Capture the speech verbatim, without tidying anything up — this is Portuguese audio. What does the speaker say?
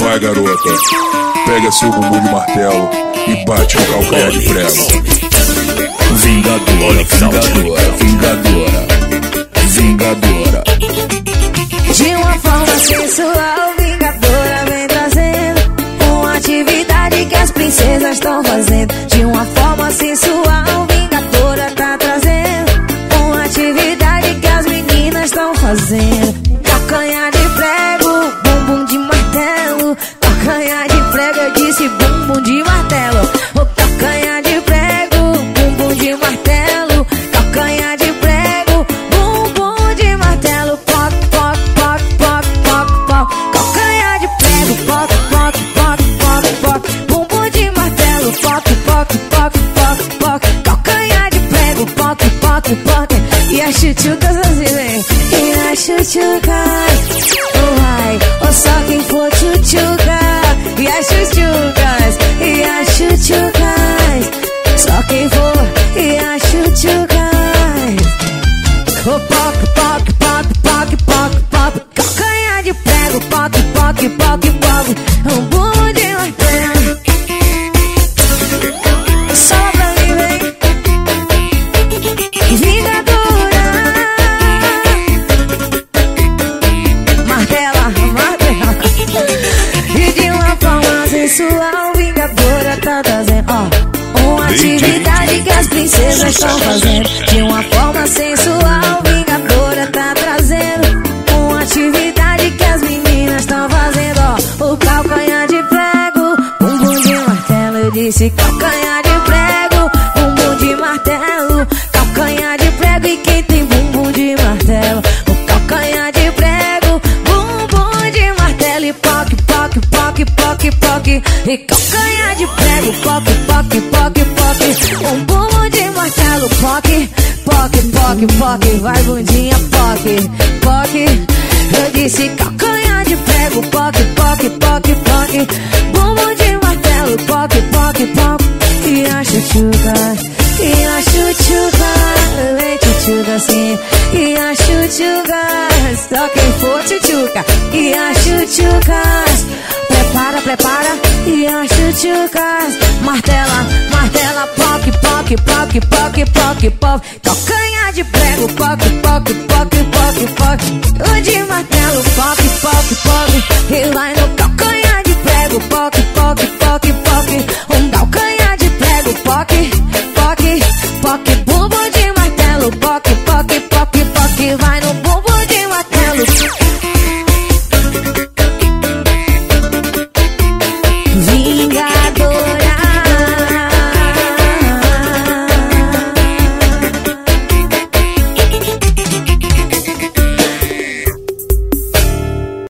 Vai, garota, pega seu bumbum de martelo e bate no calcanhar de prego. Vingadora, vingadora, vingadora, vingadora. De uma forma sensual, vingadora vem trazendo uma atividade que as princesas estão fazendo. De uma forma sensual, vingadora tá trazendo uma atividade que as meninas estão fazendo. Calcanhar de prego, bumbum de martelo. Calcanhar de prego, eu disse bumbum de martelo. O calcanhar de prego, bumbum de martelo. Calcanhar de prego, bumbum de martelo. Poc, poc, poc, poc, poc, poc. Calcanhar de prego, poc, poc, poc, poc, poc. Bumbum de martelo, poc, poc, poc, poc, poc. Calcanhar de prego, poc, poc, poc. E as chuchucas assim, vem. E as chuchucas, oh ai, ou só quem for chuchuca. E as chuchucas, e as chuchucas, só quem for, e as chuchucas. O poc, poc, poc, poc, poc, poc. Calcanhar de prego, poc, poc, poc, poc. Um bumbum de martelo. Só pra mim, vem. Vingadora. Martela, martela. E de uma forma sensual, vingadora tá trazendo, ó, uma atividade que as princesas estão fazendo. De uma forma sensual, vingadora tá trazendo uma atividade que as meninas estão fazendo, ó. O calcanhar de prego, bumbum de martelo. Eu disse calcanhar de prego, bumbum de martelo. Calcanhar de prego e quem tem bumbum de martelo. O calcanhar de prego, bumbum de martelo. E poc, poc, poc, poc, poc. E calcanhar de prego, poc, poc, poc, poc. Um bumbum de martelo, poc, poc, poc, poc. Vai bundinha, poc, poc. Eu disse calcanhar de prego, poc, poc, poc, poc. Bumbum de martelo, poc, poc, poc. E a chuchuca, e a chuchuca, vem chuchuca assim. E a chuchuca, só quem for chuchuca. E a chuchucas, prepara, prepara. E as chuchucas, martela, martela, poc, poc, poc, poc, poc, poc. Calcanhar de prego, poc, poc, poc, poc, poc. O de martelo, poc, poc, poc. E vai